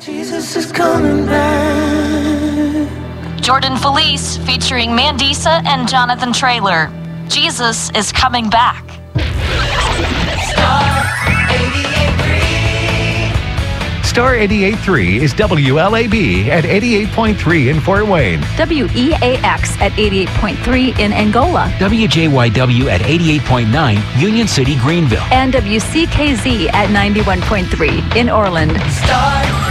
Jesus is coming back. Jordan Felice featuring Mandisa and Jonathan Traylor. Jesus is coming back. Star 88.3 is WLAB at 88.3 in Fort Wayne. WEAX at 88.3 in Angola. WJYW at 88.9 Union City, Greenville. And WCKZ at 91.3 in Orland. Star